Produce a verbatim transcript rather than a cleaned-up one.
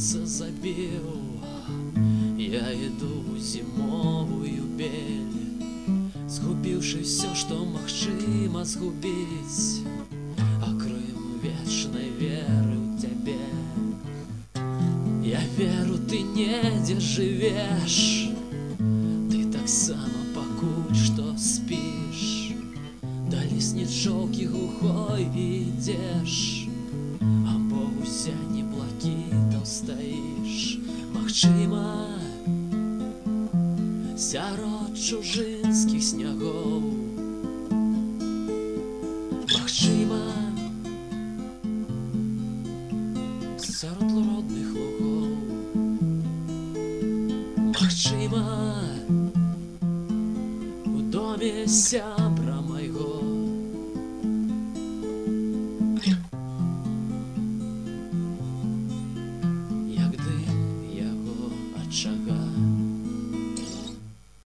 сэрца забіў. Я іду ў зімовую бель, згубіўшы ўсё, што магчыма згубіць, акрым вечнай веры ў цябе. Я веру, ты недзе жывеш, ты таксама пакуль што спіш, да леснічоўкі глухой ідзеш, або ў сяні блакітаў стаіш. Магчыма, сярод чужынскіх снягоў, магчыма, сярод родных лугоў, магчыма, у доме сябра майго. Як дым яго ачага,